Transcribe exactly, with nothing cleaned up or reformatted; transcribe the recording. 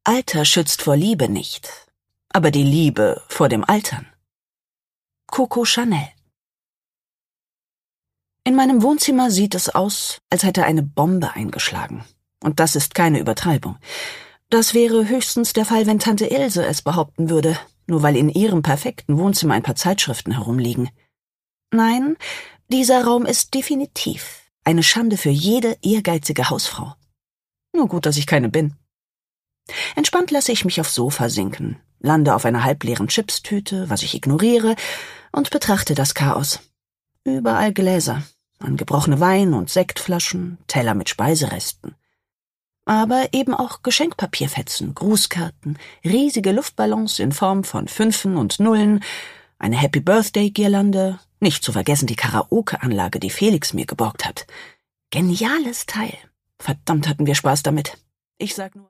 Alter schützt vor Liebe nicht, aber die Liebe vor dem Altern. Coco Chanel. In meinem Wohnzimmer sieht es aus, als hätte eine Bombe eingeschlagen. Und das ist keine Übertreibung. Das wäre höchstens der Fall, wenn Tante Ilse es behaupten würde, nur weil in ihrem perfekten Wohnzimmer ein paar Zeitschriften herumliegen. Nein, dieser Raum ist definitiv eine Schande für jede ehrgeizige Hausfrau. Nur gut, dass ich keine bin. Entspannt lasse ich mich aufs Sofa sinken, lande auf einer halbleeren Chipstüte, was ich ignoriere, und betrachte das Chaos. Überall Gläser, angebrochene Wein- und Sektflaschen, Teller mit Speiseresten. Aber eben auch Geschenkpapierfetzen, Grußkarten, riesige Luftballons in Form von Fünfen und Nullen, eine Happy-Birthday-Girlande, nicht zu vergessen die Karaoke-Anlage, die Felix mir geborgt hat. Geniales Teil. Verdammt hatten wir Spaß damit. Ich sag nur...